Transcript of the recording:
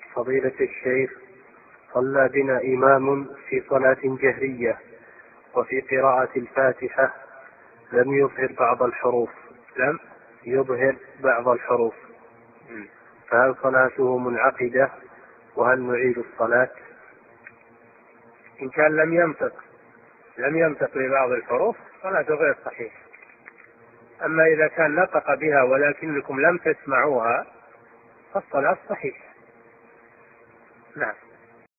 فضيلة الشيخ، صلى بنا إمام في صلاة جهرية وفي قراءة الفاتحة لم يظهر بعض الحروف، فهل صلاته منعقدة وهل نعيد الصلاة؟ إن كان لم ينطق ببعض الحروف صلاته غير صحيح. أما إذا كان نطق بها ولكنكم لم تسمعوها فالصلاة صحيحة. نعم.